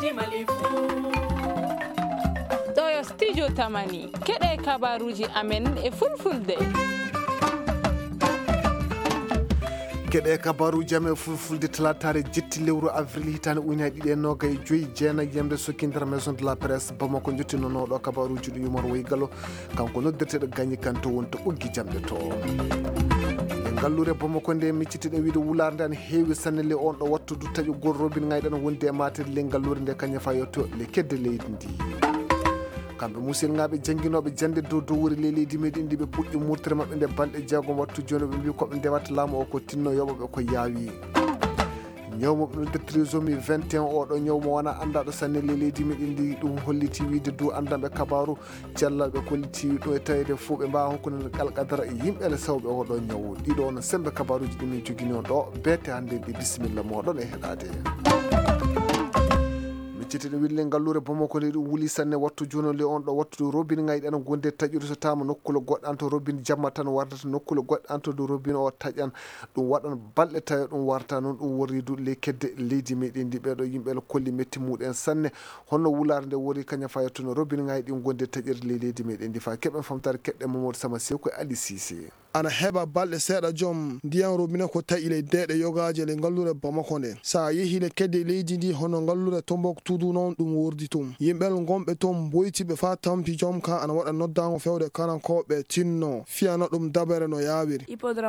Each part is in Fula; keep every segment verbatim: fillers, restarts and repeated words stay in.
ɗo yo studio tamani keɗe kabaruji amen e fulfulde. keɗe kabaruji amen fulfulde talatare jetti lewru avril hitande ujunere ɗiɗi e nogaye joyyi jeenayyi yemde sokkindira maison de la presse bamako jottinonoɗo kabaruji ɗo yumor Woygalo kanko noddirteɗo Gagny Kane to woni to ɓoggi jamɗe to gallure bamako nde miccitiɗe wiide wularde an heewi sanne le on ɗo wattu du taƴugol robin ngayɗan wonde e matere le gallure nde kañum fa yetto le kedde leydi ndi kamɓe musilŋaɓe jangguinoɓe jande dow dow wuri le leydi meɗen ndi ɓe puɗɗi murtere mabɓe nde balɗe jeegom wattu joni ɓe mbi koɓe ndewata laamu o ko tinno yoɓoɓe ko yaawi ñawmo ɓe trisomie vingt et un oɗo ñawmo wona andaɗo sanne le leydi meɗen ndi ɗum holliti wiide dow andanɓe kabaru cellaɓe kolliti ɗum e tawede fo ɓe mbawa hokkude qalqadara e yimɓele sawɓe oɗo ñawu ɗiɗo ono sembe kabaruji ɗimin jogui on ɗo beete hande ɗi bisimilla moɗon e heɗade miccitiɗe wille gallure bamako nde ɗum wuuli sanne wattu jonole on ɗo wattude robine ngayɗi ana gonde taƴude so tama nokkule goɗɗe an to robine jamma tan wardata nokkule goɗɗe an to dow robine o taƴan ɗum waɗan balɗe tawa ɗum warta noon ɗum woridu le kedde leydi meɗen ndi ɓeɗo yimɓe kolli metti muɗen sanne honno wulare nde wori kañum fa yettuno robine ngayɗi gonde taƴirde le leydi meɗen ndi fa keɓen famtare keɗɗe Mamadou Sama Seko e Ali Cissé ana heɓa balɗe seeɗa joom ndiyam robine ko taƴi le deɗe yogaje le ngallure bamako nde sa yeehi le kedde leydi ndi hono ngallure Tombouctou noon ɗum wordi tum yimɓel gonɓe toon boytiɓe fa tampi joom ka ana waɗa noddago fewde kanankoɓe tinno fiyana ɗum dabere no yawiri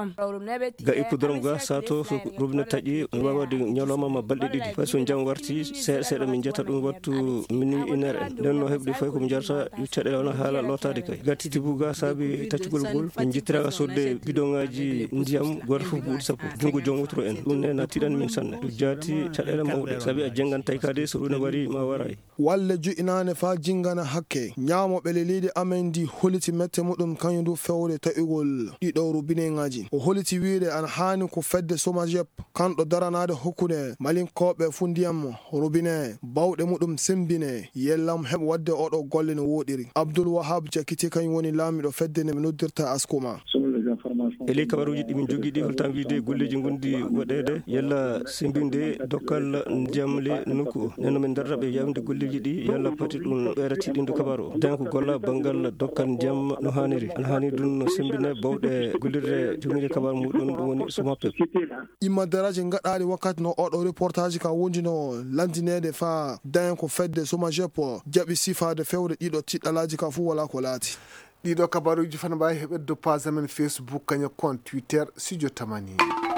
ga hippodrome ga sato so robine taƴi wawade ñalawmama balɗe ɗiɗi fay so jam warti seeɗa seeɗa min jetta ɗum wattu minuit une heure en nden no heɓde fay komi jarata caɗele wona haala lotade kay ga titibu ga saabi taccugol ngol min jittiraga sodde bidon ngaji ndiyam goto fof ɓuuɗi sappo jungo joom wotoro en ɗum nena tiɗani min sanne ɗum jaati caɗele mawɗe saabi a jengan tawi kade so ɗum ne waɗi ma waray walle jo'inane fa jingana hakke ñamoɓe le leydi amen ndi holiti mette muɗum kañum du fewde taƴugol ɗiɗo robine ngaji o holiti wiide an hani ko fedde somajep kanɗo daranade hokkude malinkoɓe fu ndiyam robine bawɗe muɗum sembine yellam heɓa wadde oɗo golle no woɗiri Abdoul Wahab jakiti kañum woni laamiɗo fedde nde mi noddirta askuma eli kabaruji ɗimin jogui ɗi holtan wiide golleji gondi waɗede yalla simbinde dokkal ndiyam le nokku o nden nomin darata ɓe yawde golleji ɗi yalla pati ɗum ɓeyrati ɗin do kabaru o den ko golla banggal dokkal ndiyam no haniri ana hani ɗum no simbine bawɗe gollirde jognude kabaru muɗum ɗum woni sumape imma daraje gaɗaɗi wakkati no oɗo reportage ka wondino landinede fa den ko fedde somajep jaɓi sifade fewde ɗiɗo tiɗɗalaji ka fu wala ko laati ɗiɗo kabaruji fana mbawi heɓedde page amen Facebook kañum compte Twitter studio tamani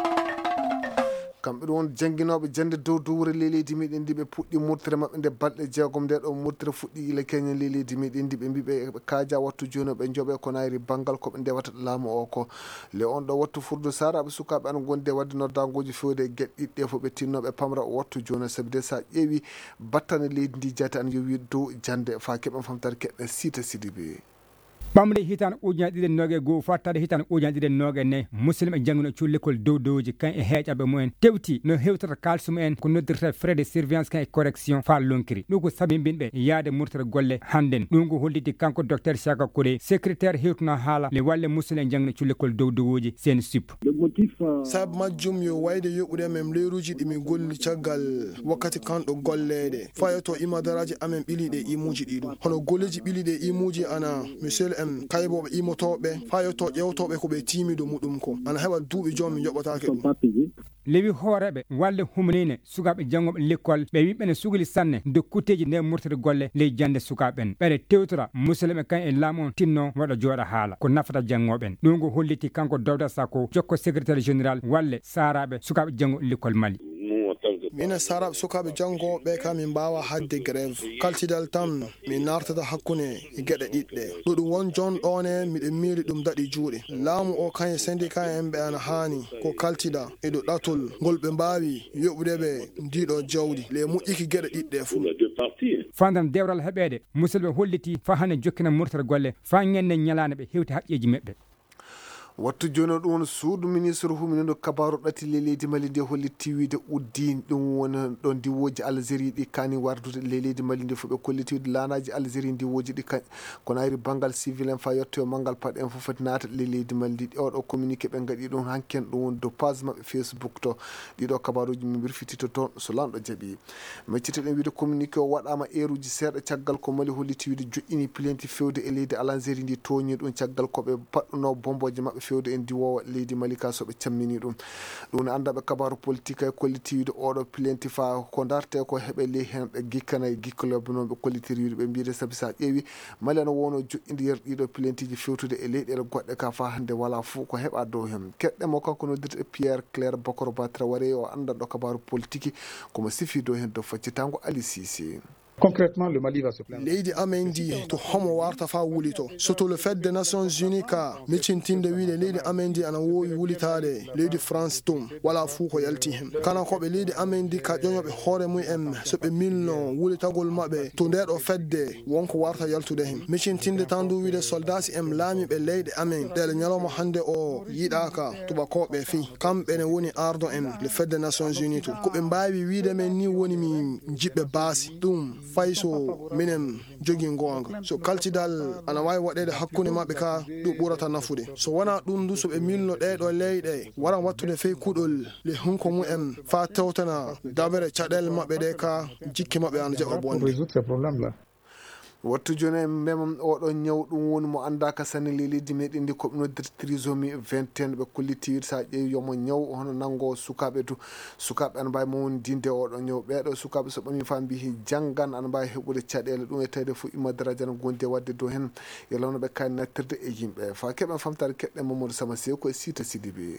kamɓe ɗum won jangguinoɓe jande dow dow wuro le leydi meɗen ndi ɓe puɗɗi murtere mabɓe nde balɗe jeegom nde ɗo murtere fuɗɗi ila keñen le leydi meɗen ndi ɓe mbiɓe ɓe kaaja wattu joni ɓe jooɓe ko nayri banggal koɓe ndewata laamu o ko le on ɗo wattu furdu saraɓe sukaɓe ana gonde wadde noddagoji fewde gueɗɗiɗɗe fo ɓe tinnoɓe pamra wattu joni saabi de sa ƴeewi battane leydi ndi jaati ana yowi dow jande fa keɓen famtare keɓɓe Sita Sidibé ɓamde hitan ujunere ɗiɗi noga e goho fattade hitan ujunere ɗiɗi noga e nayyi musidɓe jangguino cullekol dow dowji kan e heeƴaɓe mumen tewti no hewtata kalsum en ko noddirta frais de surveillance kan e correction fa lonkiri ɗum ko saabi yimɓe yaade murtere golle hannden ɗum ko holliti kanko docteur Saka Kouré secrétaire hewtuna haala le walle musidɓe jangguino cullekol dow dowoji sen sup sabu majjum yo wayde yoɓude men leyruji ɗimi golli caggal wakkati kanɗo gollede fayoto imadaraji amen ɓiliɗe imuji ɗiɗum hono golleji ɓiliɗe imuji ana monsieur en kayboɓe imotoɓe fayoto ƴewtoɓe koɓe timido muɗum ko ana heɓa duuɓi jom mi yoɓotake ɗum lewi hooreɓe walle humnine sukaɓe janggoɓe l'école ɓe wimɓene sugli sanne dokkuteji nde murtere golle ley jande sukaɓen ɓeɗe tewtora musidɓe kan e laamu on tinno waɗa jooɗa haala ko nafata janggoɓen ɗum ko holliti kanko Dawda Sako jokko secrétaire général walle saraɓe sukaɓe janggoɓe l'école Mali mine saraɓe sukaɓe janggoɓe kam min mbawa hadde grève kaltidal tan min nartata hakkude e gueɗe ɗiɗɗe ɗo ɗum won jon ɗone miɗen miili ɗum daɗi juuɗe laamu o kañe syndicat en ɓe ana hani ko kaltida e ɗo ɗatol ngol ɓe mbawi yoɓudeɓe ndiɗo jawdi le moƴƴiki gueɗe ɗiɗɗe fuu fandam dewral heɓede musidɓe holliti fa hane jokkina murtere golle fa ñande ñalane ɓe hewti haqqeji maɓɓe wattu joni ɗum suudu ministre huminiɗo kabaru ɗati le leydi mali nde holli tiwide uddin ɗum woni ɗon diwoji algérie ɗi kani wardude le leydi mali nde fof ɓe kolli tiwide lanaji algérie diwoji ɗi kono ayri banggal civil en fa yetto e manggal paɗe en fof foti naata le leydi mali ndi oɗo communiqué ɓe gaɗi ɗum hanken ɗum woni do page mabɓe facebook to ɗiɗo kabaruji min birfitito toon so lanɗo jaaɓi mecciteɗen wiide communiqué o waɗama eruji seeɗa caggal ko mali holli tiwide joƴƴini plainte fewde e leydi algérie ndi toñi ɗum caggal koɓe baɗɗuno bomboje mabɓe fewde en diwowa leydi malika soɓe cammini ɗum ɗum ne andaɓe kabaru politique e kollitiwide oɗo plainte fa ko darte ko heeɓe ley hen ɓe gikkana e gikkaloɓe noon ɓe kollitiriwide ɓe mbiyde saabi sa ƴeewi mali ana wonno joƴƴidi yer ɗiɗo plainte ji fewtude e leyɗele goɗɗe ka fa hande wala fou ko heeɓa dow hen keɗɗemo kanko noddirte Pierre Claire Bokoro Ba Traoré o andanɗo kabaru politique komo sifi dow hen dow faccitango Ali Cissé. Concrètement, le Mali va se plaindre. Leydi amen ndi to homo warta fa wulito soto le fait des Nations Unies ka miccintinde wiide leydi amen ndi ana wowi wulitade leydi France tum wala fuu ko yalti hen kana koɓe leydi amen ndi ka ƴoñoɓe hoore mumen so ɓe milno wulitagol maɓɓe to ndeɗo fedde wonko warta yaltude hen miccintinde tan du wiide soldasi en laamiɓe leydi amen ɗele ñalawma hande o yiɗaka tubakoɓe fi kamɓene woni ardo en le fait des Nations Unies to koɓe mbawi wiide men ni woni mi jiɓɓe baasi ɗum fay so minen jogi gonga so kaltidal ana wawi waɗede hakkunde mabɓe ka ɗum ɓurata nafude so wona ɗum du so ɓe milno ɗeɗo leyɗe wara wattude fey kuɗol le hunko mumen fa tewtana dabere caɗele mabɓe ɗe ka jikki mabɓe ana jaɓa bonde wattu joni e mbemam oɗo ñaw ɗum woni mo andaka sanne le leydi meɗen ndi koɓe noddirta trisomie vingt et un ɓe kollitiwide sa ƴeewi yomo ñaw hono nanggo sukaɓe to sukaɓe ana mbawi mo woni dinde oɗo ñaw ɓeɗo sukaɓe so ɓami fa mbi janggan ana mbawi heɓude caɗele ɗum e tawde fo imma daradia ne gondi e wadde dow hen yo lawno ɓe kani nattirde e yimɓe fa keɓen famtade keɗɗen Mamadou Sama Sew koye Sita Sidibé.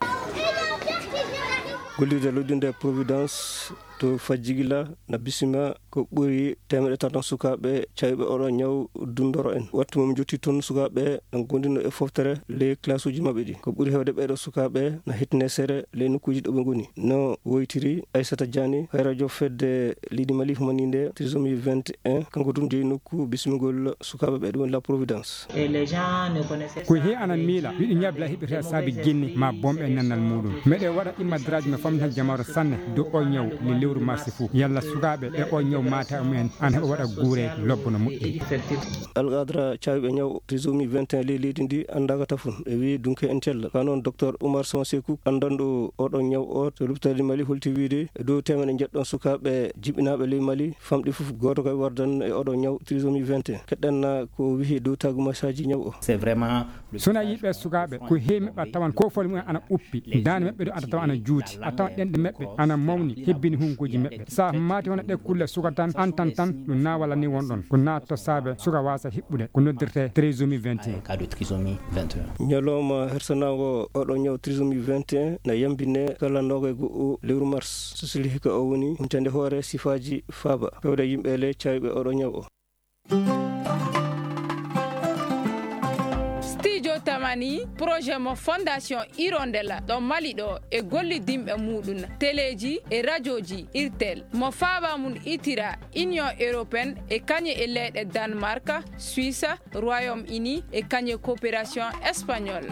gollirde loddinde providence to fajjigila na bisima ko ɓuri temedde tan sukaɓe cawɓe oɗo ñaw dundoro en wattu mom jotti toon sukaɓe no gondino e foftere ley classe uji mabɓe ɗi ko ɓuri hewde ɓeɗo sukaɓe na hitne sere ley nokkuji ɗo ɓe goni no woytiri Aissata Diani hay radio fedde leydi Mali humani nde trisomie vingt et un kanko ɗum jeeyi nokku bisimigol sukaɓe ɓe ɗum la providence ko he anan miila wiɗi ñabla hiɓete saabi guinni ma bomɓe nannal muɗum meɗe waɗa immadraji no famtan jamaro sanne dow o ñaw le lewru marsi fou yalla sukaɓe e o ñaw mata mumen an heɓa waɗa guure lobbo no moƴƴi algadra cawɓe ñaw trisomie vingt et un ley leydi ndi andaka tafun e wi dunke en cella ka noon docteur Oumar Sama Sekou andanɗo oɗo ñaw o to lupitade Mali holti wiide e dow temene jeɗɗon sukaɓe jibinaɓe ley Mali famɗi foof goto koye wardan e oɗo ñaw trisomie vingt et un keɗɗenna ko wihi dow tagumasaji ñaw o c'est vraiment sona yiɓe sukaɓe ko heewi meɓɓe a tawan ko fole mumen ana uppi dande meɓɓe ɗo ata tawa ana juuti a tawan ɗenɗe meɓɓe ana mawni hebbini hunkoji meɓɓe sa mati hono ɗe kulle suka tan an tan tan ɗum na walla ni wonɗon ko natto saabe suka wasa hiɓɓude ko noddirte trisomie vingt et un ñalawma hersanago oɗo ñaw trisomie vingt et un na yambine kala noga e go'o lewru mars so sili hikka o woni humtande hoore sifaji faaba fewde yimɓe le cawɓe oɗo ñaw o. tamani projet mo fondation Hirondella ɗo Mali ɗo e gollidimɓe muɗum téléji e radio ji irtel mo faaba mum itira union européenne e kañe e leyɗe Danemark, Suisse, Royaume-Uni e kañe coopération espagnole.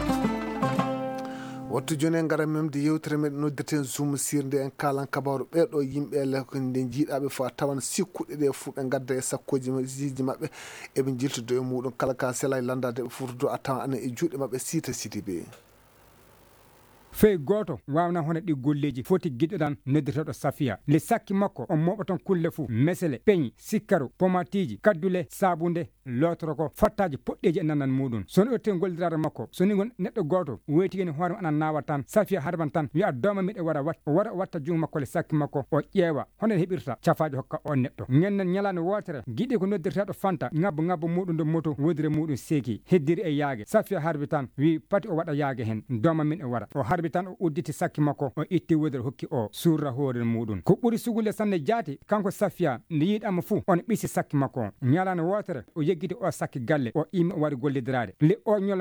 wattu joni en gara memde yewtere meɗen noddirten zoom sirde en kalan kabaru ɓeɗo yimɓe nde jiiɗaɓe fo a tawan sikkuɗe ɗe fuu ɓe gadda e sakkoji jiji mabɓe eɓe jiltodo e muɗum kala ka sela e landade ɓe furdo a tawan anen e juuɗe mabɓe Sita Sidibé. fey goto wawna hono ɗi golleji foti guiɗoɗan noddirteɗo Safia le sakki makko on moɓa ton kulle fou mesele peñi sikkaru pomatiji kaddule sabunde lotoro ko fattaji poɗɗeji e nannan muɗum sono otte goldirade makko soni gon neɗɗo goto weytigeni hoore ana nawa tan Safia harban tan wiya doma miɗe waɗa wat o waɗa watta jungo makko le sakki makko o ƴeewa hono heɓirta cafaji hokka on neɗɗo ñanden ñalande wotere guiɗi ko noddirteɗo Fanta ngabbo ngabbo muɗum do moto wodire muɗum seeki heddiri e yaage Safia harbi tan wi pati o waɗa yaage hen doma min e waɗa o harbi tan o udditi sakki makko o itti wodere hokki o surra hoore muɗum ko ɓuri sugulle sanne jaati kanko Safia nde yiɗama fuu on ɓisi sakki makko o ñalande wotere o yeggiti o sakki galle o imi o waɗi gollidirade le o ñol man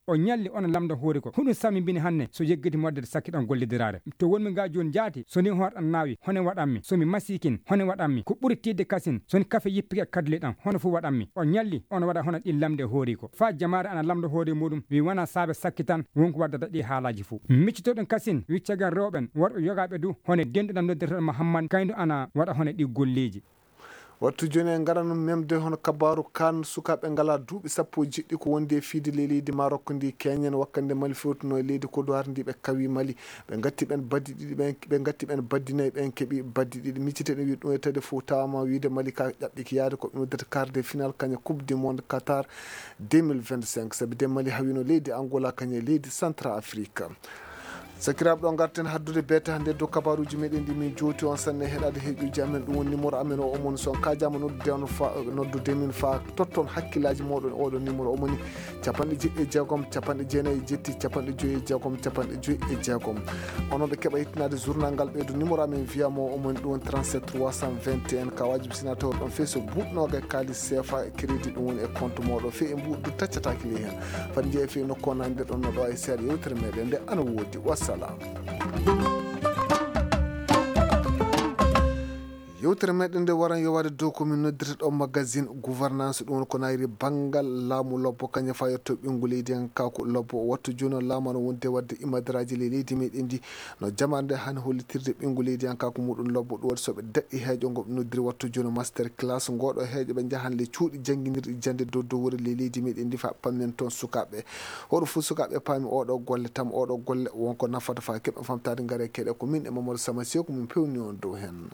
o ñalli on lamda hoore ko huɗum sami bini hanne so yeggiti modde sakkiɗon gollidirare to wonmi ga joni jaati soni hoɗan nawi hono waɗanmi somi masikin hono waɗanmi ko ɓuri tidde kasin soni kafe yippike kadle ɗam hono fu waɗanmi o ñalli on waɗa hono ɗi lamde hoori ko fa jamare ana lamda hoore muɗum wi wona saabe sakkitan wonko waddata ɗi haalaji fou miccitoɗen kasin wiccagal rewɓen worɓe yogaɓe du hono denduɗam noddirtoɗo mahammad kaydu ana waɗa hono ɗi golleji wattu joni en garano memde hono kabaru kan sukaɓe ngala duuɓi sappo jiɗɗi ko wondi e fiide le leydi Maroc ndi keñen wakkande Mali fewtuno e leydi Côte ndi ɓe kawi Mali ɓe gatti ɓen baddi ɗiɗi ɓe gatti ɓen baddinayi ɓen keeɓi baddi ɗiɗi micciteɗen wi ɗum e tawde fof tawama wiide Mali ka ƴaɓɓiki yaade ko ɓe noddata quart final kaña coupe du monde Qatar deux mille vingt-cinq sabi de Mali hawino leydi Angola kaña leydi Central Afrique. sakiraɓe ɗo garten haddude beete hannde dow kabaruji meɗen ɗi min jooti on sanne heɗade heeƴuji amen ɗum woni numéro amen o omoni son kajama noddude on fa noddude min fa totton hakkillaji moɗon oɗo numéro omoni capanɗe jeɗɗi e jeegom capanɗe jeenayyi e jetti capanɗe joyyi e jeegom capanɗe joyyi e jeegom onon ɓe keeɓa yettinade journal ngal ɓeydo numéro amen wiyamo omoni ɗum woni trente-sept trois cent vingt et un ka wajibi sina taw ɗon feewi so buɗnoga e kalis C F A e crédit ɗum woni e compte moɗo feewi e mbuɗdu taccataki ley hen fadi jeeya feewi nokku on hande ɗon no ɗo e seeɗa yewtere meɗen nde ana woodi wassalam. yewtere meɗen nde waran yowade dow komin noddirta ɗo magazine gouvernance ɗum ko nayri banggal laamu lobbo kañum fa yetto ɓingu leydi en kako lobbo wattu joni o laama no wonde wadde imadaraji le leydi meɗen ndi no jamande hane hollitirde ɓingu leydi en kako muɗum lobbo ɗum waɗi soɓe daɗɗi heeƴo ngo ɓe noddiri wattu joni master class ngoɗo heeƴo ɓe jahan le cuuɗi jangguinirɗi jande dow dow wori le leydi meɗen ndi fa pammen toon sukaɓe hoɗo fo sukaɓe paami oɗo golle tam oɗo golle wonko nafata fa keɓe famtade gaare keɗe ko min e Mamadou Sama Sew ko min pewni on dow hen.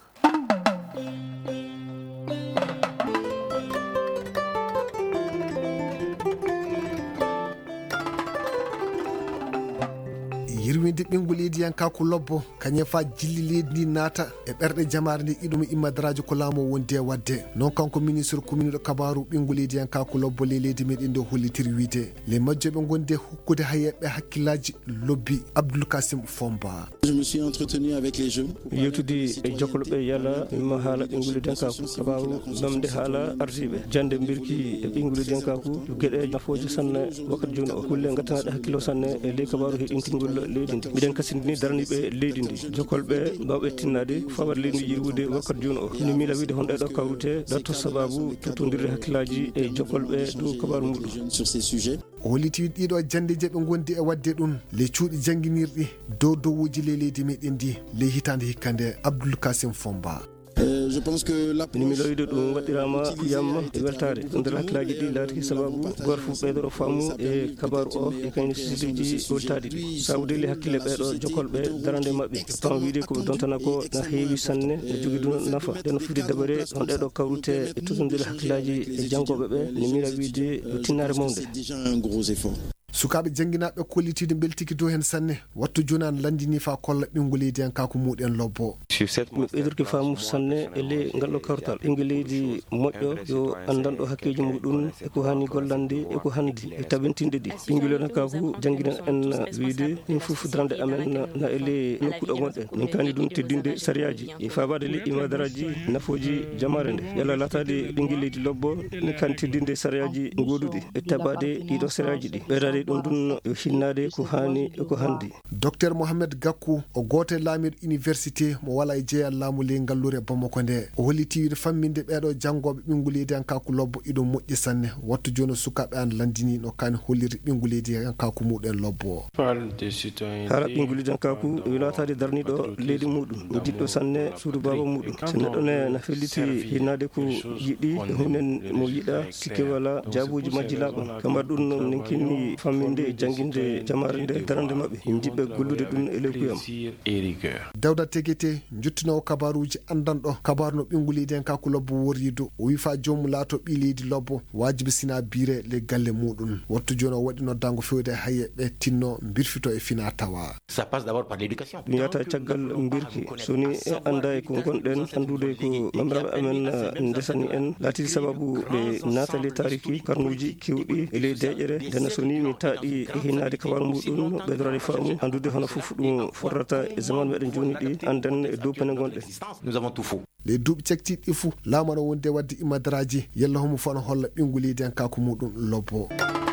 yirwinde ɓingu leydi yan kako lobbo kañum fa jilli leydi ndi naata e ɓerɗe jamare nde iɗum immadaraji ko laamu o wondi e wadde non kanko ministre commune ɗo kabaru ɓingu leydi yan kako lobbo le leydi meɗen nde hollitiri wiide les majjoɓe gondi e hokkude hayeɓe hakkillaji lobbi Abdoul Kassim Fomba. Je me suis entretenu avec les jeunes. yewtude e jokkoloɓe yala mimma haala ɓingu leydi yan kako kabaru namde haala arsiɓe jande birki e ɓingu leydi yan kako gueɗe nafoje sanne wakkati joni o kulle gattanaɗe hakkilo sanne e ley kabaru heɗintingol leydi ndi miɗen kasindini daraniɓe leydi ndi jokolɓe mbawɓe tinnade fawat leydi ndi yirwude wakkati joni o ina miila wiide hon ɗeɗo kawrute datto sababu tottodirde hakkillaji e jokolɓe dow kabaru muɗum o holliti ɗiɗo jandeje ɓe gondi e wadde ɗum ley cuuɗi jangguinirɗi dow dowuji le leydi meɗen ndi ley hitande hikkande Abdoul Kassim Fomba. Je pense que la ni mi loyde ɗum waɗirama yamma e weltare nder hakkillaji ɗi laati sababu goto fof ɓeydoro faamu e kabaru o e kayne sisiji weltadi ɗi sawdeli hakkille ɓeɗo jokolɓe darande mabɓe tan wiide koɓe dontana ko na heewi sanne e jogui ɗum nafa nden fide dabare on ɗeɗo kawrute e totodire hakkillaji e janggoɓe ɓe ni miira wiide yo tinnare mawde. sukaɓe jangguinaɓe kollitide beltiki dow hen sanne wattu joni an landini fa kolla ɓingu leydi en kako muɗen lobbo mi ɓeydorki faamu sanne e ley ngalɗo kawtal ɓingu leydi moƴƴo yo andanɗo hakkeji muɗum eko hani gollande eko handi e tabintinde ɗi ɓingu leydi en kako jangguinen en wiide min foof darande amen na e ley nokkuɗo gonɗen min kani ɗum teddinde sariyaji e fabade ley imadaraji nafoji jamare nde yalla latade ɓingu leydi lobbo min kani teddinde sariyaji goduɗi e tabade ɗiɗo sariyaji ɗi ɓeydade ɗum ɗum yo hinnade ko hani e ko handi. Docteur Mohamed Gakou o goto laamiɗo université mo wala e jeeyal laamu ley ngallure Bamako nde o holliti wiide famminde ɓeɗo janggoɓe ɓingu leydi en kako lobbo iɗo moƴƴi sanne wattu joni sukaɓe an landini no kani holliri ɓingu leydi en kako muɗen lobbo haala ɓingu leydi en kako yo latade darniɗo leydi muɗum o jiɗɗo sanne suudu baba muɗum so neɗɗo ne na felliti hinnade ko yiɗi e hunen mo yiɗa sikke wala jaabuji majji laaɓa kamar ɗum noon nin kinni famminde e jangguinde jamare nde darande mabɓe min jiɓɓe gollude ɗum e leykuyam. Dawda Tegete jottinowo kabaruji andanɗo kabaru no ɓingu leydi en kako lobbo worido o wi fa jomum laato ɓi leydi lobbo wajibi sina biire le galle muɗum wattu joni o waɗi noddango fewde hayeɓe tinno birfito e fina tawa ɗum yata caggal birki soni e anda e ko gonɗen andude ko mamiraɓe amen desani en laatidi sababu ɓe natale tariki karnuji kewɗi e ley deƴere nden soni mi taɗi e hinnade kabaru muɗum ɓeydorade faamu andude hono foof ɗum forrata e zaman meɗen joni ɗi anden e dow pene gonɗen les duuɓi cektiɗi fou laamano wonde wadde imadaraji yalla homo fo no holla ɓingu leydi en kako muɗum lobbo.